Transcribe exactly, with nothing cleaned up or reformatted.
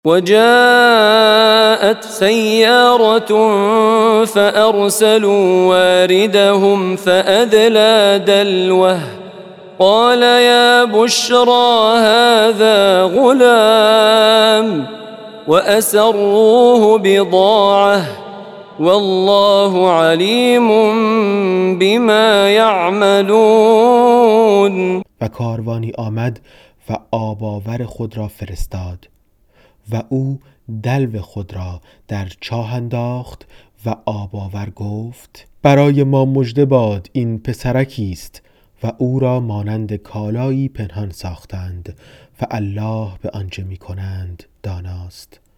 وجاءت سيارة فأرسلوا واردهم فأدلى دلوه قال يا بشرى هذا غلام وأسروه بضاعة والله علیم بما یعملون. و کاروانی آمد و آب آور خود را فرستاد و او دلو خود را در چاه انداخت و آب آور گفت برای ما مژده باد، این پسرکی است و او را مانند کالایی پنهان ساختند و الله به آنچه می کنند داناست.